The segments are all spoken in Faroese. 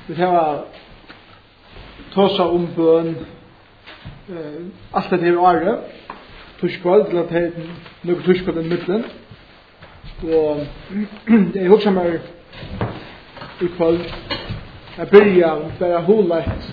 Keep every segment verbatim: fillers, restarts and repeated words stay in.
Vi har tåsa om bøn eh, alt det her året. Tuskvald, til at det er noe tuskvald i midten. Og jeg husker meg i kveld jeg begynner å være hullet.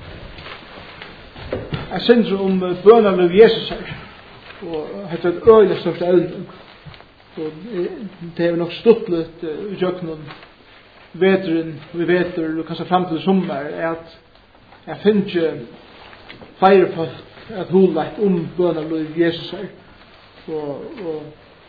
Jeg synes om bønene av Jesus her. Og det er et øyelig største eldre. Og det er nok stått litt i jøkkenen veteren, vi veter, og kanskje frem til sommer, er at jeg finner ikke flere folk at hullet om bønene av Jesus her. Og, og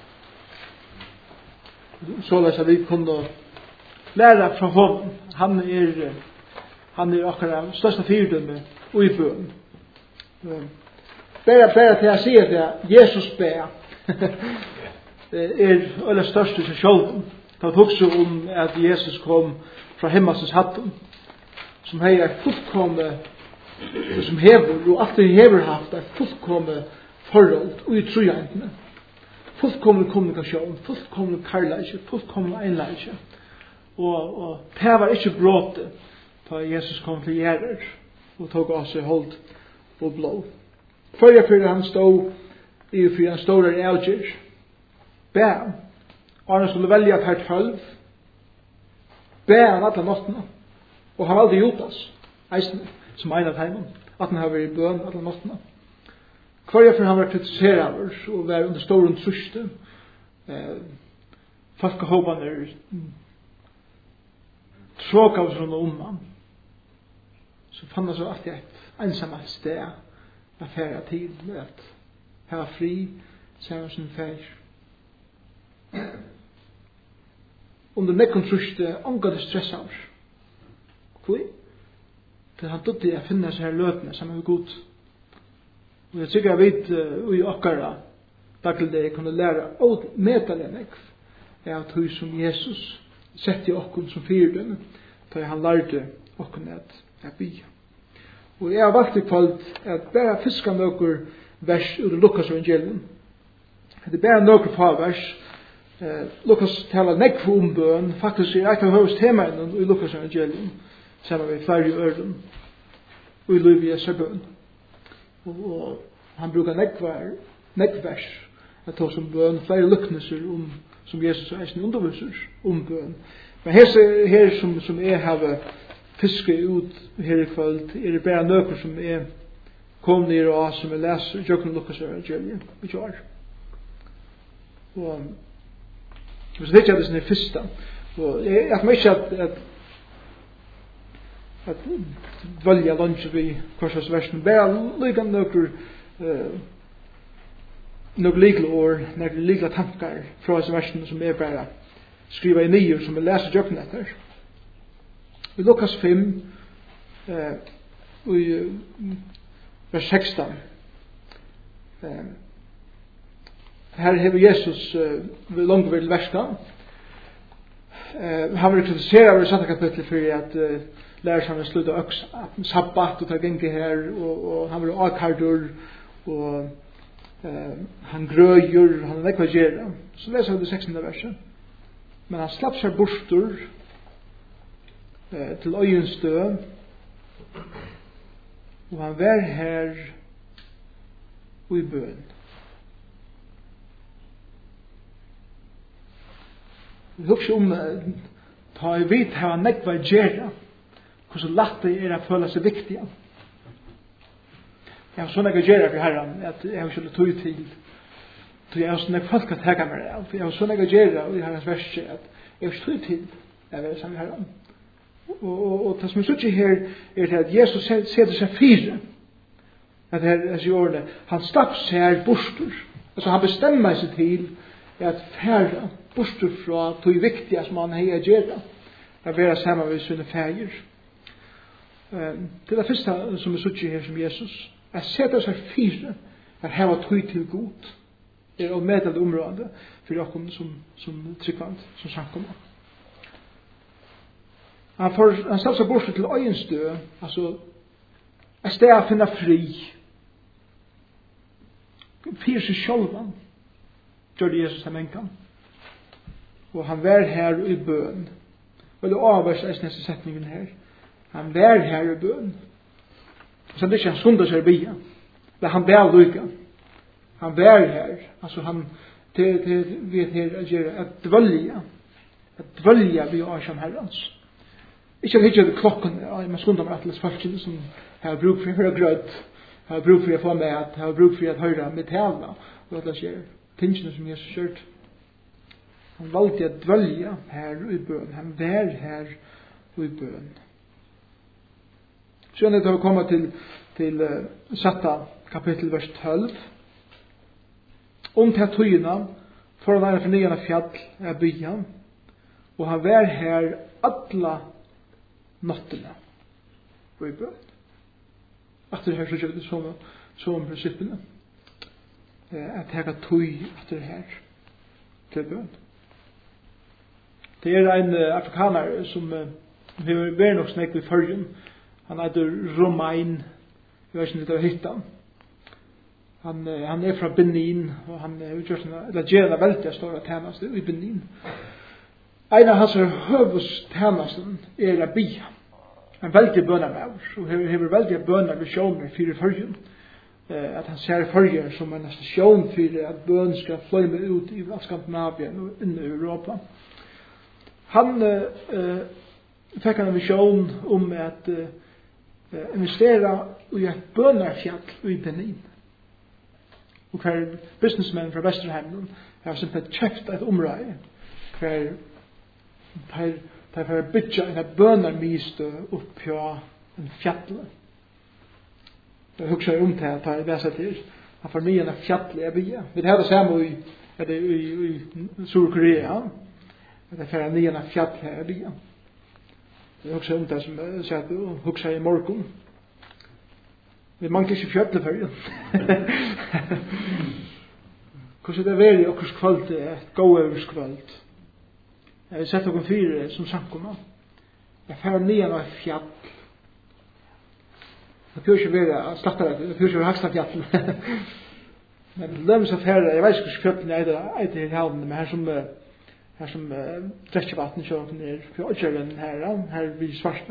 således at vi kunne lære fra honom. Han er, han er akkurat største fyrdømme og i bøn. Bare, bare til jeg sier det, Jesus ber er aller største til sjølven. Det var også om at Jesus kom fra himmelsens hatten, som er fullkomne, som hever, og alltid hever haft et fullkomne forhold og i trojantene. Fullkomne kommunikasjon, fullkomne karlæsje, fullkomne einlæsje. Og, og det var ikke bråte da Jesus kom til gjerrer og tog av seg hold og blå. Før for han stod i for han stod der i avgjør. Bæn. Og han skulle velge at her tølv. Bæn alle nottene. Og han aldri gjort oss. Eisen, som en av heimen. At han har vært i bøn alle nottene. Hver for han var kritiseret av oss og var under stor truste. Eh, folk og håpene er tråk av oss rundt om han. Så fann han så alltid et ensamt sted at fære tid med at her fri, sier han sin fær. Under nekken truste, omgå det stress av oss. Hvor? For han dødde jeg finne seg her løtene som er god. Og jeg tykker jeg vet uh, i okkara daglig det jeg kunne lære og medalje nekv er at hun som Jesus sette okkur som fyrdømme da han lærte okkur at jeg bygge. Og jeg har valgt i kveld at bare fiska nokkur vers ur Lukas evangelium. Det er bare nokkur få vers. Eh, Lukas taler nekv om bøn. Faktisk er et av høyest temaen i Lukas evangelium. Sammen med flere øren. Og i liv i seg bøn. Og, og han brukar nekvar, nekvers. At ta som bøn. Flere lukneser om, som Jesus er eisen underviser om bøn. Men her, her som, som jeg har fiske ut her i kveld, er det bare nøkker som er kom ned og som jeg leser i Jøkken Lukas evangelium i kjær. Og hvis det ikke er det som er første, og jeg jeg tror ikke at at at velge lunsj vi korsas versen, bare lykke nøkker uh, nøkker likle år, nøkker likle tankar fra disse versen som er bare skriva i nio som jeg leser i Jøkken etter. I Lukas fem, eh, i uh, vers sexton, eh, her hever Jesus uh, langt vel verska. Eh, han vil kritisere i samme kapittel for at uh, lærer han slutte øks sabbat og ta genge her, og, og han vil akardur, og uh, han grøyer, han er nekva gjerra. Så leser han det sextonde verset. Men han slapp seg bortur eh, til øyenstø, og han var her og i bøn. Vi husker om ta i vidt her han nekva gjerra, hvordan lagt det er å føle seg viktig. Jeg har sånn nekva gjerra for herren, at jeg har ikke tog til så jeg har sånn nekva folk at hega meg av. Jeg har sånn nekva gjerra, og jeg har hans verset, at jeg har ikke tog til jeg vil sammen herren. Og, og, og det som er sånn her er til at Jesus setter seg fire at her er i årene han stapp seg borster altså han bestemmer seg til at fære borster fra det viktige som han har gjør at være sammen med sine fæger um, det er det første som er sånn her som Jesus at setter seg fire at heva tog til god er å medle området for dere som, som tryggvand som samkommer. Han får han stapp seg bort til øyenstø, altså et sted å finne fri. Fyr seg sjølvan, gjør det Jesus til menkan. Og han var her i bøn. Og det avvers er neste setningen her. Han var her i bøn. Så det er ikke han skundet seg bia. Men han ber lykka. Han var her. Altså han til, til, vet her at gjøre at dvølja. At dvølja vi er som herrens. Ikke at hitje klokken, men skundet meg atles folkene som har bruk for å høre grøt, har bruk for å få med at, har bruk for å høre med tala, og at det skjer tingene som Jesus kjørt. Han valgte å dvølja her i bøn. Han var her i bøn. Så er det til å komme til, til uh, Satta kapittel vers tolv. Om til tøyene, for å være for nyan av fjall er byen, og han var her alla nottene og i bøn. Etter her så gjør det sånne, sånne prinsippene. At jeg har tøy etter her til bøn. Det er en uh, afrikaner som uh, vi er nok snakket i førgen. Han heter Romain. Jeg vet ikke om det er hittan. Han, uh, han er fra Benin, og han er uh, utgjørt eller gjerne veldig store tjeneste i Benin. En av hans høvestjenesten er å bia. En veldig bønnermær, og han har veldig bønnervisjoner for i førgen. Uh, at han ser førgen som en stasjon for at bøn skal fløyme ut i Skandinavien og inn i Europa. Han uh, uh, fikk en visjon om at uh, investere i et bønnerfjall i Benin. Og hver businessmen fra Vesterheimen har simpelthen kjøpt et område hver de får bygge en bønnermiste opp på en fjall. Jeg husker om til at jeg vet til han får nye en fjall i byen. Vi har det samme i, i, i, i Sur-Korea. Det er en nye fjall her i byen. Jeg husker om det som jeg sa og husker i morgen. Vi mangler ikke fjøtle for det. Hvordan det er i okkurs kvöld er et gåøvers kvöld. Jeg har sett noen fire som samkommer. Jeg fer nye av fjall. Det får ikke være slaktere, det får ikke være haksta fjall. Men lømmes av færre, jeg vet ikke hvordan fjøtlen er etter her havnen, men her som her som uh, drekkevatten kjører ned på Øtjøren her, her vi svart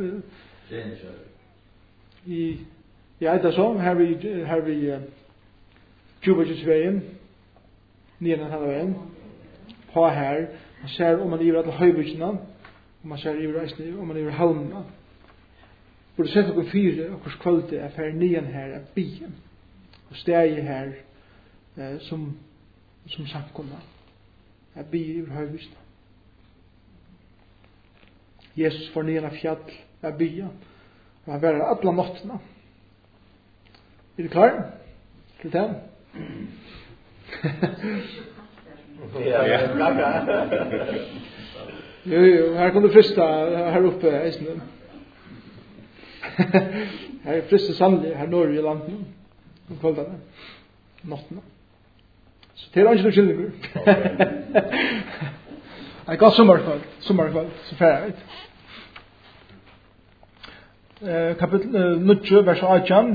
i ja, det er så, her vi her vi uh, Djubajitsveien nede den hele veien på her, man ser om man iver alle høybygdene og man ser iver reisene om man iver havnene hvor det setter noen fire og hos kvalitet er fer nyan her er byen og steg her uh, som som samkommer er byen iver høybygdene. Jesus får nyan av fjall er byen og han værer alle nottene. Er du klar? Til den? Ja, jo, jo, her kan du frista her oppe eisen. Her er frista sannlig her nord i landet om kveldene, nottene. Så det er ikke noe skyldinger. Jeg ga sommerkveld, sommerkveld, så fer jeg. Uh, Kapittel uh, nitton, vers eighteen.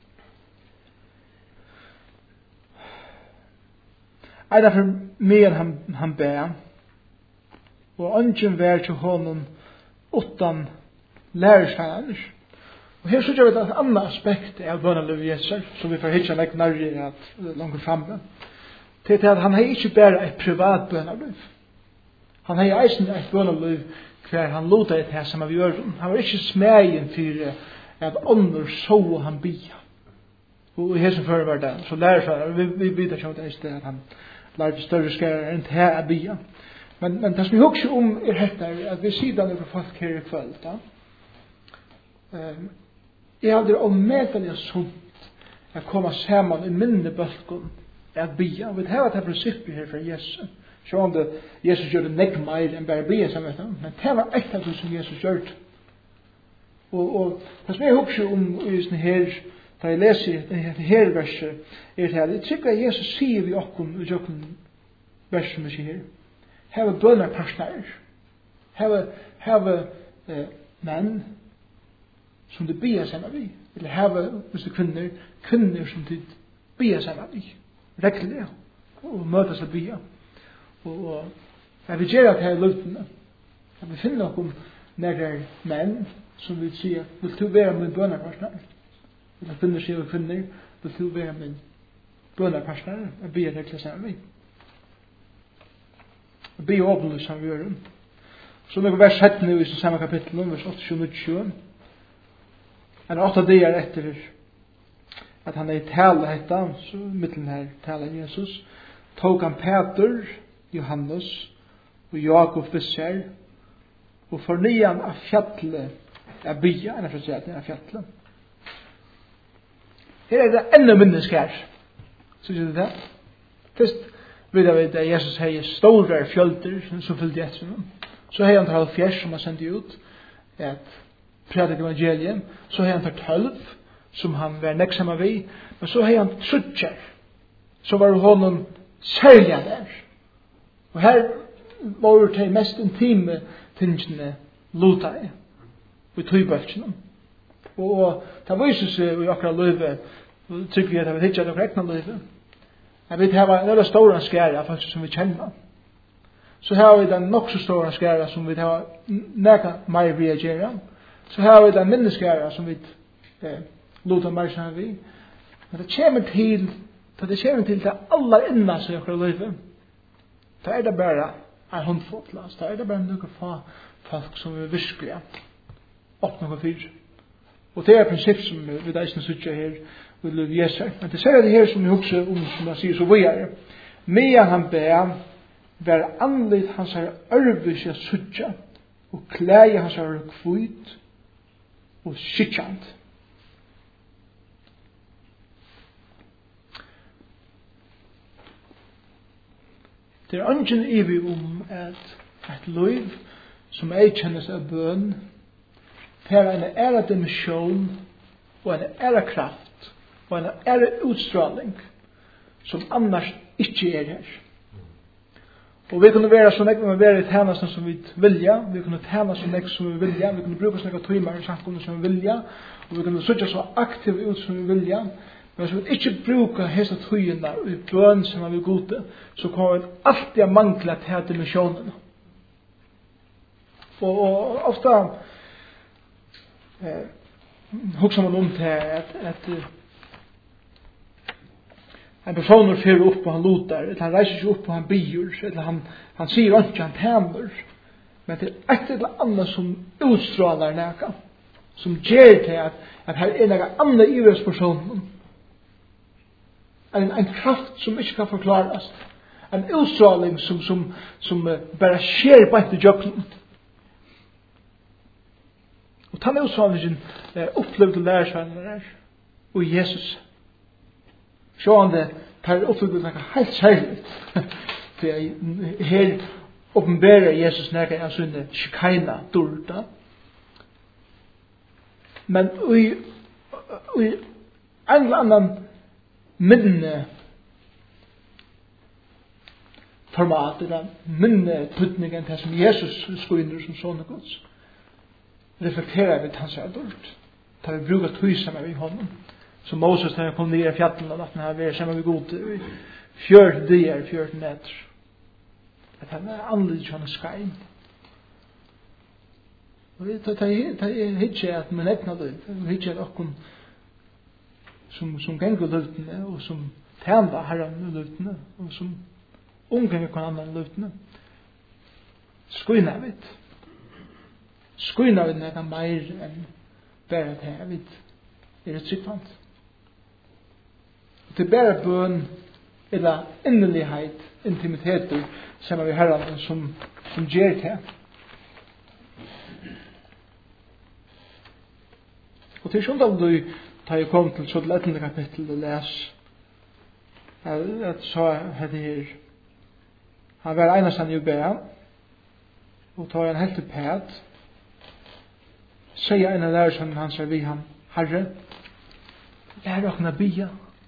Ein af mer han han bær. Og ungen vær til honom utan lærersvenners. Og her så gjør vi et annet aspekt av bønneliv Jesus, som vi får hitje nek nærri at langt framme. Til at han har ikke bare et privat bønneliv. Han har eisen et bønneliv hver han lota et her som vi gjør. Han var ikke smegen for at ånder så han bia. Og her som før var det, så lærersvenners, vi, vi byter ikke om det eisen at han lærte større skærer enn til her er bia. Men, men det som vi husker om er dette, at vi sier det for folk her i kveld. Da. Um, jeg hadde omedelig sunt å komme sammen i minne bølgen at bia. Og vi har et prinsipp her fra Jesus. Så om det Jesus gjør det nekk mer enn bare bia sammen. Men det var et av det som Jesus gjør det. Og, og det som jeg husker om i sånne her, da jeg leser dette her verset, er det her. Jeg tror at Jesus sier vi okkom i okkom verset som vi sier her. Her var bønnerpartner. Her var, her var eh, menn som det bier seg med vi. Eller her var, hvis det kvinner, kvinner som det bier seg med vi. Rekkelig, og møter seg bier. Og, og jeg vil gjøre at her i løtene, jeg vil finne noen nærer menn som vil si, vil du være min bønnepartner? Eller kvinner sier kvinner, vil du være min bønnepartner? Jeg ber deg til å sammen. Jeg ber åpne som vi gjør. Så når vi vers settende i samme kapittel, vers åtte sju nittisju, en åtta dager etter at han er i tale hetta, så mittelen her tale Jesus, tok han Peter, Johannes og Jakob Fischer, og fornyan av fjallet av bya, enn for å si at det er fjallet. Her er det enda minnesk her. Så sier det det. Først vet jeg at Jesus har store fjölder som fyllde etter ham. Så har han tar halvfjers som han sendte ut et predik evangelium. Så har han tar tølv som han var neksamma vi. Men så har han trutjer som var honom særlig der. Og her var det de mest intime tingene luta i. Og i tøybølgene. Og det viser seg i akkurat løyve, og trykker vi at vi ikke har noen ekne løyve. Jeg vet her var en veldig stor skære av folk som vi kjenner. Så her har vi den nok så store skære som vi har nækka mer reagere. Så her har vi den mindre skære som vi eh, luta mer sammen vi. Men det kommer til, det kommer til det aller innan seg i akkurat løyve. Da er det bare en håndfull. Da er det bare noen få folk som vi virkelig oppnå for fyr. Og det er et prinsipp som vi deisende suttje her vil løy jeser. Men det ser det her som vi husker om, som han sier så videre. Medan han ber, vær anlitt hans her ørvis jeg suttje, og klæje hans her kvitt og skikkjant. Det er ingen evig om at et løyv som ei kjennes av bøn her er en æra dimensjon og en æra kraft og en æra utstråling som annars ikke er her. Og vi kunne være så nekk med å være i tjenesten som vi vilja, vi kunne tjene så nekk som vi vilja, vi kunne bruke så nekk tøymer i samfunnet som vi vilja, og vi kunne søtte så aktivt ut som vi vilja, men hvis vi ikke bruker hese tøyene i bøn som vi gode, så kommer vi alltid å mangle til dimensjonen. Og, og ofte Eh, hugsa man om til at, at uh, en person fyrir upp og han lutar, eller han reiser seg upp og han byr, eller han, han sier ikke, han tæner, men det er et eller annet som utstrålar neka, som gjør til at, at her er neka annet i oss personen. En, en kraft som ikke kan forklares, en utstråling som, som, som uh, bare skjer på etter jøkken. Og tann er utstrålingen eh, opplevd og lærersvenner der, og Jesus. Sjåan det, tar opplevd og nekka helt særligt. For her åpenberer Jesus nekka av sånne shikaina durda. Men i, i en eller annan minne format, eller minne putningen til som Jesus skoinner som sånne gods. Reflekterar vi hans adult. Tar vi bruka tøysa med vi honom. Så Moses har kommet ned i fjallen og at han har vært sammen med god i fjørt dier, fjørt netter. At han er annerledes som han er skrein. Og det er ikke at man egnar det. Det er ikke at okkur som, som gengur løtene og som tjenda herren løtene og som omganger kon annan løtene. Skoina vidt. Skoina vi nekka meir enn bare det her vidt er et sykvant. Det er bare bøn eller innelighet, intimiteter sammen med herren som, som gjør det. Og til sånn da du tar jeg kom til så til ettende kapittel og les at så heter her han var enast han jo bæra og tar en helt pæt sier en av lærersønnen hans er vi han Herre, lær okna bia.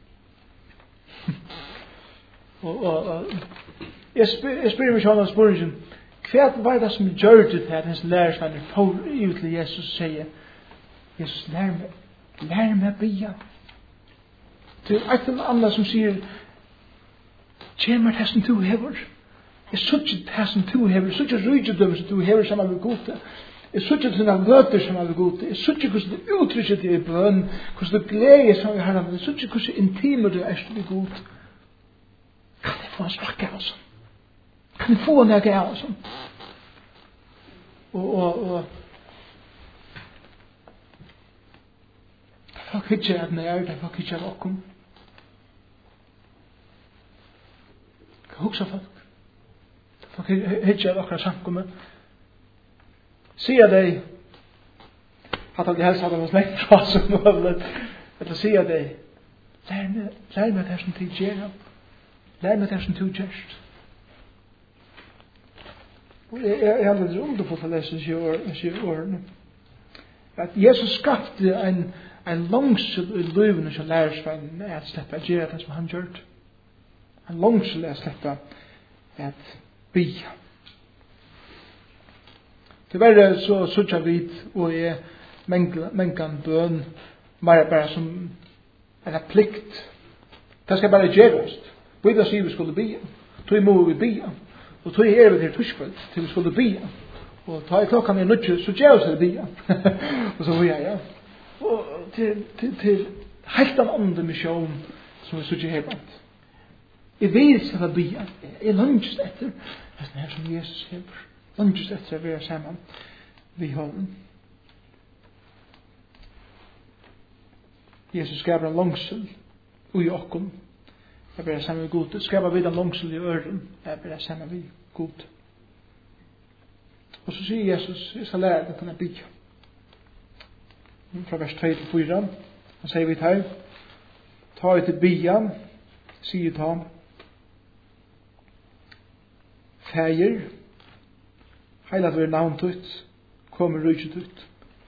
og, og, og jeg spyr, jeg spyr meg sånn av spørsmålen, hva var det som gjør det til at hans lærersønnen får ut til Jesus og sier, Jesus, lær meg, lær meg bia. Det er et eller annet som sier, kjemmer det som du hever. Jeg sutt ikke det som du hever, jeg sutt ikke rydgjødøm som du hever sammen med gode. Jeg sutt ikke til noen løter som er god. Jeg sutt ikke hvordan du uttrykker det i bønn, hvordan du gleder som vi har. Jeg sutt ikke hvordan intimer du er til god. Kan jeg få en smak av oss? Kan jeg få en smak av oss? Og, og, og folk hittar at nær, det folk hittar at okkom. Hva hugsa folk? Folk hittar at okkar samkommet. Sier deg, at jeg helst hadde noe slengt fra som mulig, eller sier deg, lær meg, lær meg det som du gjør, lær meg det som du gjør. Og jeg har litt underfullt å lese disse årene, at Jesus skapte en, en langsel i løvene som lærersvennen er at slippe å gjøre det som han gjør. En langsel er at slippe at bya. Tyvärr så sucha vid och är mänkan bön bara bara som en plikt. Det ska bara göras. Vi då ser vi skulle be. Då må vi be. Och då är det här tuschkväll till vi skulle be. Och ta i klockan är nutje så görs det be. Och så vi ja. Och till till till helt en annan mission som vi sucha här. I vet ska be. I lunch efter. Det är som Jesus säger. Lunges etter å være sammen vi hånden. Jesus skaper en langsel ui okkom. Jeg blir sammen med god. Skaper vi en langsel i øren. Jeg blir sammen med god. Og så sier Jesus, jeg skal lære deg kunne bygge. Fra vers tre til fire. Han sier vi her. Ta ut til bygge. Sier ta. Feir. Heila at vi er navnt ut, kommer rujt ut.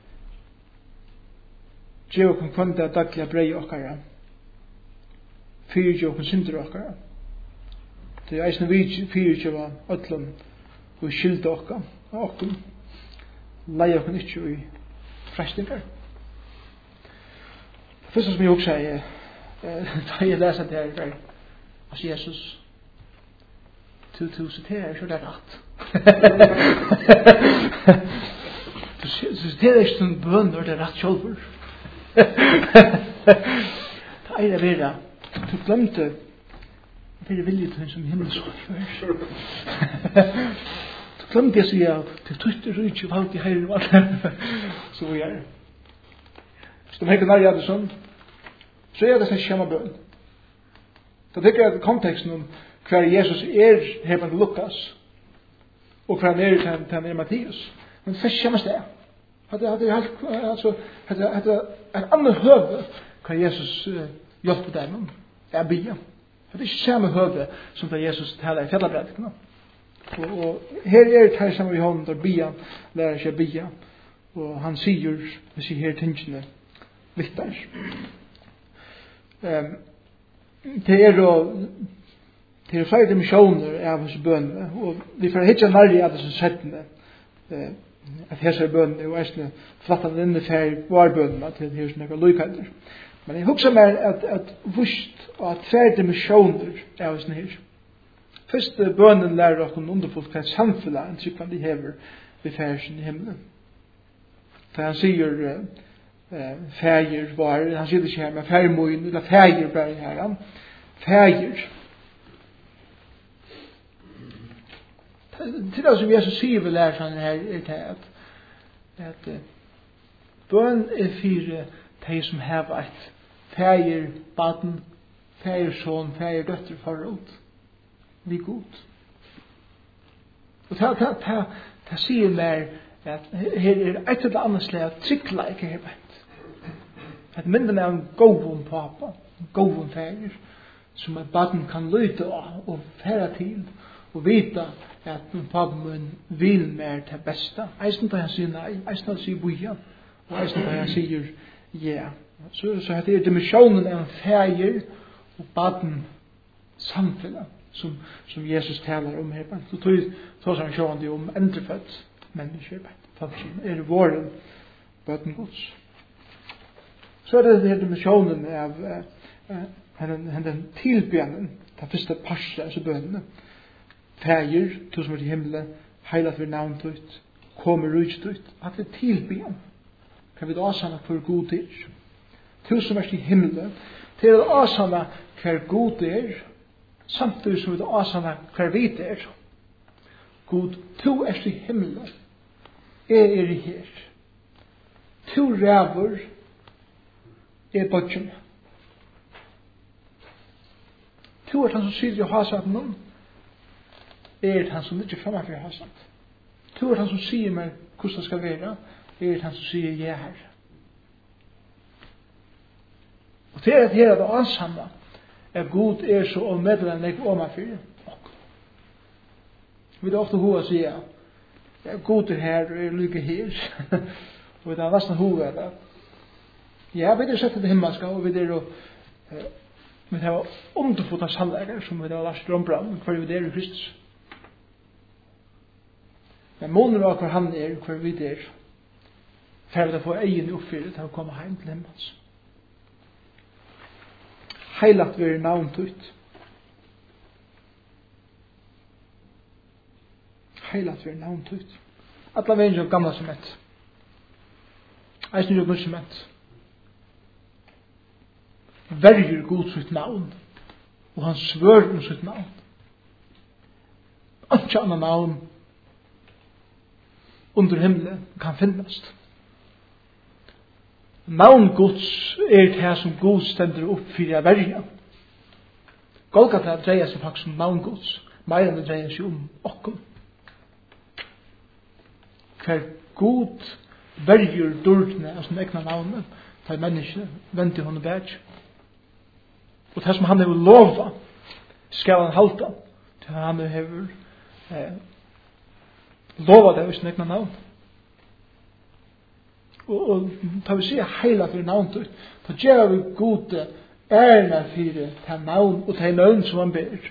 Gjev okkur kvanda daglega brei okkara. Fyrir gjev okkur synder okkara. Det er eisne vi fyrir gjev öllum og skylda okkar og okkur. Leia okkur ikkje i frestingar. Det første som jeg også er, da jeg leser det her, altså Jesus, tu tu citerar så det er rett. Du citerar ikke en bønn når det er rett sjølver. Det er det vera. Du glemte det er vilje til en som himmelsår. Du glemte jeg sier at du tøtter og ikke valgt i heilen og alt. Så vi er. Så de hekker nærmere det sånn. Så er det sånn skjema bønn. Da tenker jeg at konteksten om hver Jesus er her på Lukas og hver han er til han er Mattias. Men først kommer det. Det er altså det er en annen høve hva Jesus hjelper deg med. Det er bia. Det er ikke samme høve som da Jesus taler i fjellabredikene. Og, og her er det her sammen vi hånden der bia lærer seg bia. Og han sier, vi sier her tingene vittar. Um, det er jo det er flere dimensioner av hans bønne, og vi får hitja nærlig av disse settene, eh, at her ser bønne, og eisne flattende inne for varbønne til her som er lykkander. Men jeg husker meg at, at vust og at flere dimensioner av hans her. Først bønnen lærer oss om underfullt hva samfunnet en tryggvann de hever ved færsen i himmelen. For han sier eh, fægir var, han sier det ikke her, men færmoin, eller fægir bare her, fægir. Til det som Jesus sier ved læreren her er det at, at uh, bøn er fire de som har et feir baden, feir son, feir døtter forhold. Vi god. Og det, det, det, det sier mer at her er et eller annet slag trykla ikke her beint. At minner meg om govun papa, govun feir, som en baden kan lyte av og fære til og vite at pappa min vil mer til beste. Eisen da han sier nei, eisen da han sier boja, og eisen da han sier ja. Så, så det er dimensjonen av en feir og baden samfunnet som, som Jesus taler om her. Så tog han sjående om endrefødt mennesker, folk som er våren baden gods. Så er det den dimensjonen av uh, den tilbjørnen, den første parset, altså bønene. Feir, to som er til himmelen, heilat vi navnt ut, kommer rujt ut. At det tilbyan. Kan vi asanna for god er. Tu som er i himmelen. Til at asanna hver god er. Samtidig som vi asanna hver vit er. God, tu er i himmelen. Jeg er i her. Tu ræver er bodgjene. Tu er han som sier i hasaten noen. Er han som ligger fremme for hasaten. Tu er han som sier meg hvordan det skal være. Er han som sier jeg her. Og til at her er det ansamma. Er god er så og medlem jeg om meg for. Vi er ofte hova sier. Jeg er god er her og er lykke her. Og det er nesten hova det. Ja, vi er sett til himmelska og vi er og vi har underfota sannleggere som vi har Lars Drombram hver vi er i Kristus. Men måneder av hver han er hver vi er for vi få egen oppfyrt til å komme hjem til himmels. Heilat vi er navnt ut. Heilat vi er navnt ut. Alla veien som gamla sement. Eisen jo nødt sement. Verger god sitt navn. Og han svør om sitt navn. Ikke annan navn under himmelen kan finnast. Navn Guds er det som God stender opp for å verja. Golgata dreier seg faktisk om navn Guds. Mer enn det dreier seg om okkom. Hver God verger dårdene av sin egna navn for mennesker venter hon og bæg. Og det som han har lova skal han halta til han har eh, lova det av sin egna navn. Og, og da vi sier heila for navn ut, da gjør vi gode ærna for til navn og til navn som han ber.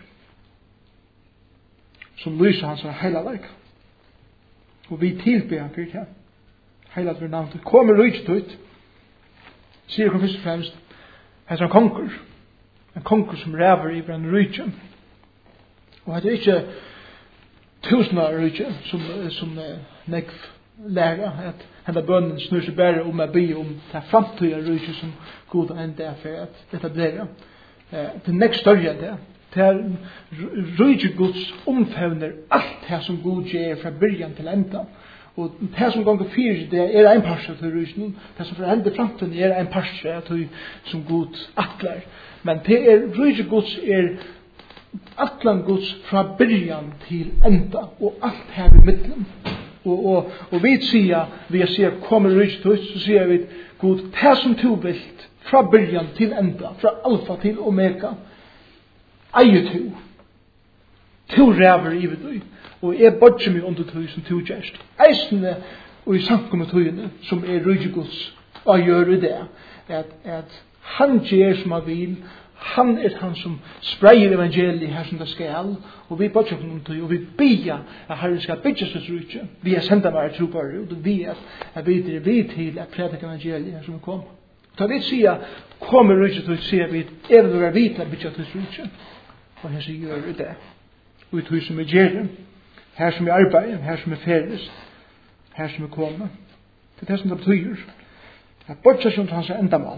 Som lyser hans heila verk. Og vi tilber han for det. Heila for navn ut. Kommer rujt ut, sier han først og fremst, han er en konkur. En konkur som ræver i en rujtjen. Og det er ikke tusenar rujtjen som, som nekv læra at henda bønnen snur seg bare om å be om det framtida rujtjen som god enda er for at etablera. Det er nekst større enn det. Det er rujtjen Guds omfevner alt det som god gjør fra byrjan til enda. Og det som ganger fyrir det er ein parstra til rujtjen. Det som for enda framtida er ein parstra til som god atler. Men det er rujtjen Guds er atlan Guds fra byrjan til enda. Og alt her i middelen. Og, og, og vi sier, vi sier, kommer rujt ut, så sier vi, God, det som du vilt, fra byrjan til enda, fra alfa til omega, eier du. Du ræver i du, og jeg bodger meg under du som du gjerst. Eisene, og i sankum og tøyene, som er rujt Guds, og gjør det, at, at han gjer som han vil, han er han som spreier evangeliet her som det skal, og vi bodger om det, og vi bia at Herren skal bygge sitt rujtje. Vi er senda meg tro på det, og vi er at vi er vi til at predike evangeliet her som kom. Da vi sier, kommer rujtje til å si at vi er det vi til at bygge sitt rujtje. Og her så gjør vi det. Og vi tog som vi gjør det, her som vi arbeider, her som vi feres, her som vi kommer. Det er det som det betyr. At bodger som hans endamål.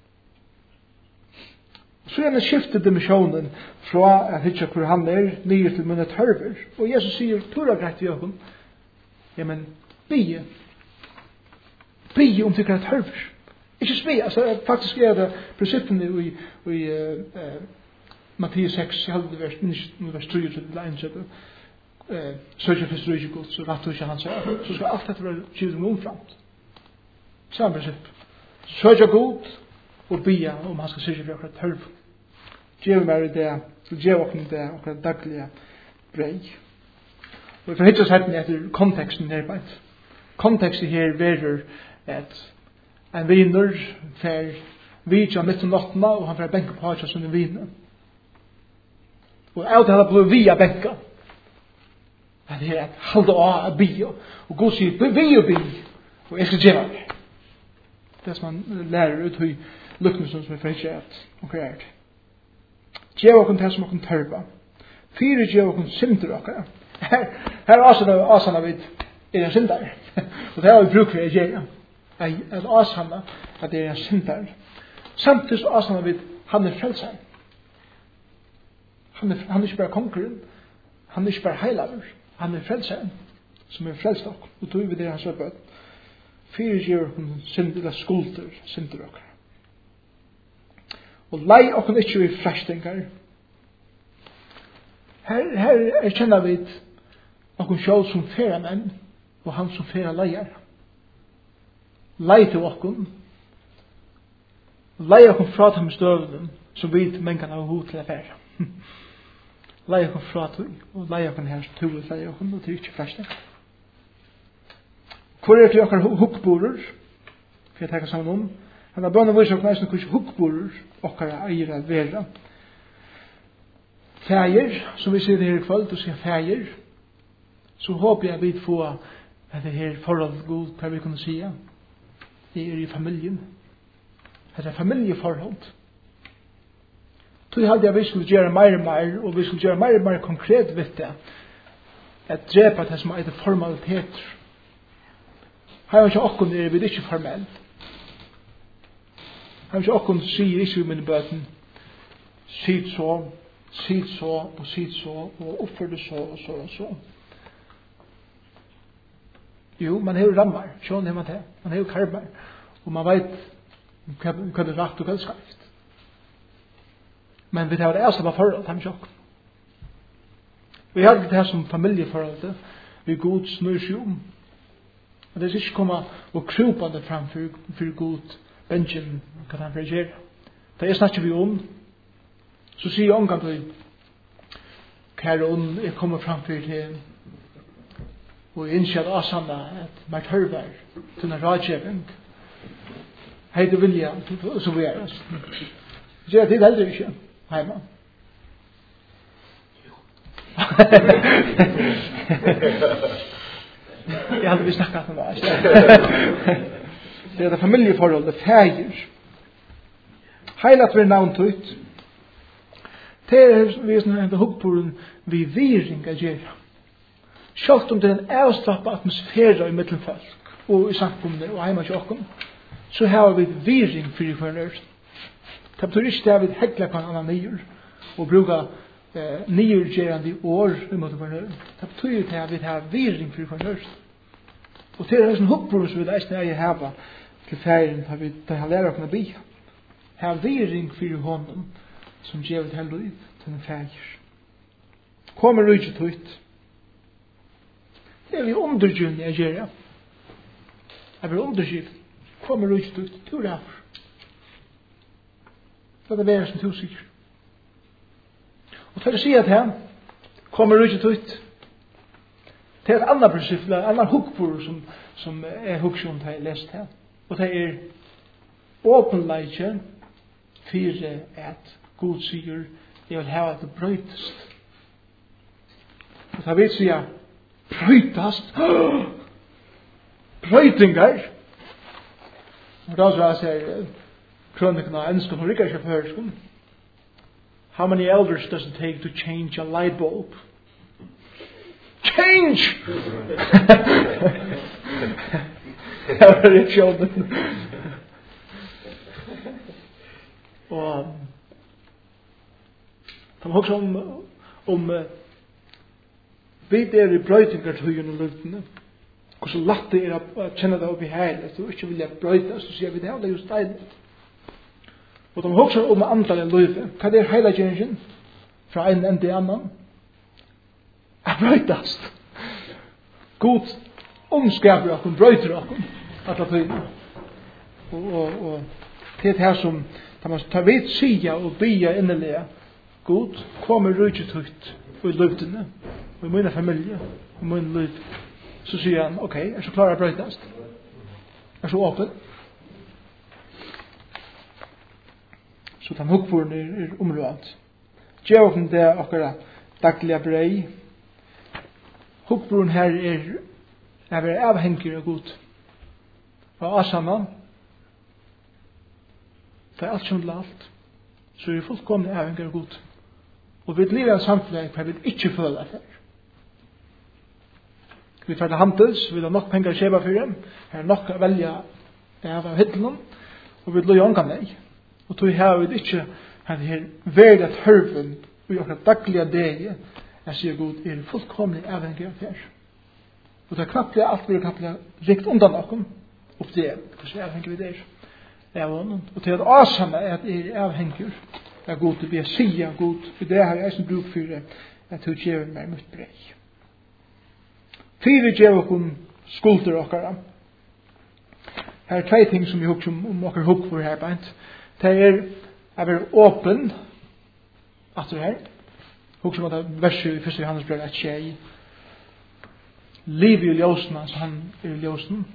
Så er det skiftet dimensjonen fra at hitja hvor han er nye til munnet tørver. Og Jesus sier, tura greit i åkken. Ja, men bie. Bie om tykker at tørver. Ikke spi, altså faktisk er det prinsippene i, i uh, Mattias seks, jeg hadde det vers, vers tre til det ene sette. Søkja først rujt godt, så rett og ikke han sier. Så skal alt dette være kjivet omframt. Samme prinsipp. Søkja godt, og bia om han skal sørge for akkurat tørv. Gjev meg i det, så gjev okkur det akkurat daglige brei. Og vi får hitta seg etter konteksten nerbeit. Konteksten her verer at en viner fer vidja midt om nattena, og han fer benka på hansja som en viner. Og alt det hadde blivit via benka. Men det er at halda av a bia. Og god sier, vi og bi, og jeg skal gjeva det. Det som man lærer ut i lukknesen som er frikjert og kreert. Gjev okkur det som okkur tørva. Fyre gjev okkur synder okkur. Her er asana vid er en syndare. Og det har vi bruk for å gjøre. At avsanna at det er en syndare. Samtidig så avsanna vi han er frelser. Han er, han er ikke bare konkurren. Han er ikke bare heilaver. Han er frelseren som er frelst okk. Og tog vi det han slipper. Fyre gjør hun synd eller skulder synder okk. Og lei okk ikke i frelstinger. Her, her erkjenner vi okk sjål som færa menn og han som færa leier. Lei til okk. Lei okk fra dem støvlen som vi menn kan ha hod til å færa. Leie kom fra tog, og leie kom her tog, og leie kom, og det er ikke flest. Hvor er det okkar hukkborer? For jeg tenker sammen om. Han har bønnet vise okkar nesten hvordan hukkborer okkar eier av vera. Fæger, som vi sier det her i kveld, du sier fæger, så håper jeg vi får dette her forhold god, hva vi kunne si. Det er i familien. Det er familieforhold. Så hadde jeg vi skulle gjøre mer og mer, og vi skulle gjøre mer og mer konkret ved det, at drepa det som er formaliteter. Her er ikke okken er vi ikke formell. Her er ikke okken sier ikke i mine bøten, sitt så, sitt så, og sitt så, og oppfør det så, og så, og så. Jo, man har jo rammer, sånn er man det. Man har jo karmer, og man vet hva det er rett og hva det er skarpt. Men vi tar det er som forhold til sjokk. Vi har det her som familieforhold. Vi god snur seg om. Og det er ikke komme og krupa det fram for, for god Benjamin hva han får gjøre. Da jeg snakker vi om, så sier jeg omgang til kære ånd, jeg kommer fram for til og jeg innskjer at Asanna at meg tørver til en rådgjøring. Hei det vilja, så vi er. Så jeg tid heller ikke. Heima. Jeg hadde vi snakket om det. Det er det familieforholdet, fæger. Heilat vi navnt ut. Det er vi som er hukkboren vi viring av gjerra. Sjalt om det er en avslappet atmosfære i mittelfolk og i samfunnet og heima tjokken, så har vi viring for i fornøyren. Det betyr ikke det at vi hekler på en annen nyer og bruker eh, nyrgerende år i måte fornøyren. Det betyr det at vi har viring for fornøyren. Og til det som hukkbror som vi leisner er i heva til ferien har vi det har lærer å kunne bli. Her viring for hånden som gjør et helt liv til en ferger. Kommer rydget ut. Det er vi undergjørende jeg gjør det. Jeg blir undergjørende. Kommer rydget ut. Du er derfor. Det er det som du sier. Og for å si at her kommer rydget ut. Det er et annet prinsipp, et annet hukkbord som, som er hukkjønt har jeg lest her. Og det er åpenleikje for at God sier jeg vil ha at det brøytest. Og det vil si at brøytest brøytingar. Og da så jeg sier kronikken av enskan og rikker ikke for hørsken. How many elders does it take to change a light bulb? Change! Det var det kjønnen. Og de har også om, om vi der i brøytingar tøyen og luftene. Og så latt det er å kjenne det opp i her. At du ikke vil brøyta, så sier vi det. Det er just deilig. Og de har også om andre enn løyve. Hva er hele gjengen? Fra en enn til annan. Jeg brøytast. God omskaper oss, brøyter oss. Alla tøyene. Og, og, og det er det her som de tar vidt sida og bya innelige. God kommer rydget ut i løyvdene. Og i mine familie. Og i mine løyv. Så sier han, ok, er så klar å brøytast? Er så åpen? Så den hukkboren er, er området. Djevåpen det er akkurat daglige brei. Hukkboren her er er vi avhengig av Gud. Og Asana, det er alt som alt. Så er vi fullkomlig avhengig av Gud. Og vi lever i en samfunn hva vi ikke føler for. Vi tar til handels, vi har nok penger å kjøpe for dem, her er nok å velge av hittelen, og vi løy ångan nei. Og tog her vi ikke her her verda tørven og okra dagliga degi, jeg sier god, er fullkomlig avhengig av her. Og det er knappt alt blir knappt rikt undan okkom, opp det, hvordan er avhengig vi der. Og til at asana er at jeg er avhengig av god, vi er sia god, for det har jeg som bruk for at hun gjør meg mot brei. Fyre gjør okkom skulder okkara. Her er tre ting som vi hukker om, om okkar hukk for her beint. Det er å være åpen, at det her, hukker om at det verset i første Johannes brev er tjei. Liv i ljósen, altså han er i ljósen.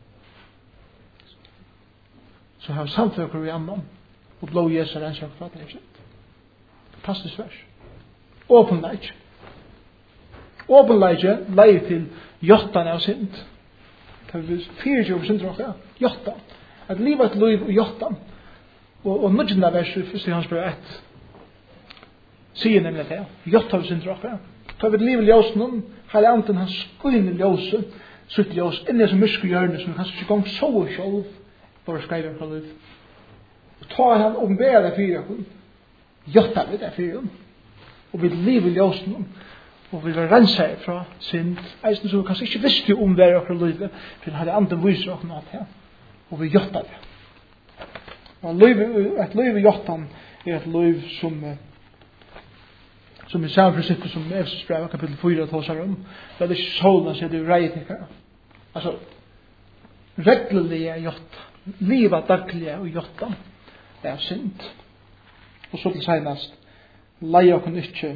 Så har samfunnet i annan, og blå Jesus er ensjøk fra det, ikke? Fantastisk vers. Åpenleik. Åpenleik leier til jottan av synd. Det er vi fyrir over synd råk, ja. Jottan. At livet et liv og jottan. Og, og nødgjende av vers i første Johannes brev ett sier nemlig det. Jottan av synd råk, ja. Ta vi et liv i ljósen om, her er anten han skuinn i ljósen, sutt ljós, inni som myrsku hjørne, som kanskje ikke gong så og sjolv, for å skrive fra liv. Og ta han om bedre det fyrir okkur, jotta vi det fyrir okkur, og vi liv i ljósen om, og vi vil rensa fra synd, eisen som vi kanskje ikke visste om det okkur livet, for han hadde andre viser okkur natt her, og vi jotta det. Og et liv i jottan er et liv som som i samme prinsipp som Efesus brev kapittel fire tåsar om, det er ikke solen som er rei til her. Altså, reglelige jotta, livet daglige og jotta, det er synd. Og så til senast, leie okkur ikke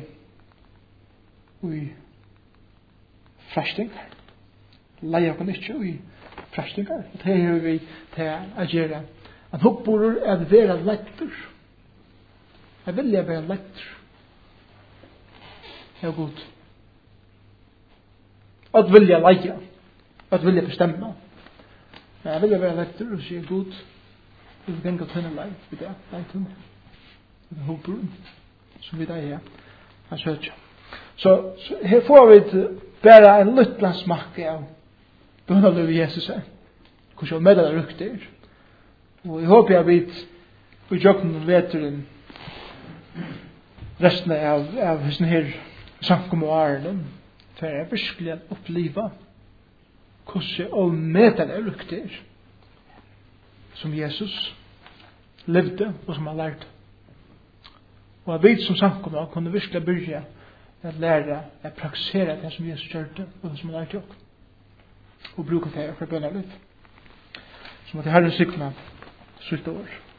i frestingar. Leie okkur ikke i frestingar. Og det er vi til å gjøre. At hukkborur er å være lettur. Jeg vil jeg være lettur. Ja, god. At vilja leia. At vilja bestemma. Men jeg vilja være lettur og sier god. Vi vil genga tønne lei. Vi det. Leitun. Vi det hoppbrun. Som vi det er. Han søtja. Så, så her får vi bare en luttla smakke av bønnerløv Jesus er. Hvordan med det rukter. Og jeg håper jeg vet vi jokken veturen resten av, av hesten her sankum og Arlen, for jeg virkelig oppleva hvordan og med den rukter som Jesus levde og som han lærte. Og jeg vet som sankum og kunne virkelig begynne at lære å praktisere det som Jesus gjørte og det som han lærte også. Og bruke det for bønnerliv. Så måtte Herren sykne slutt år.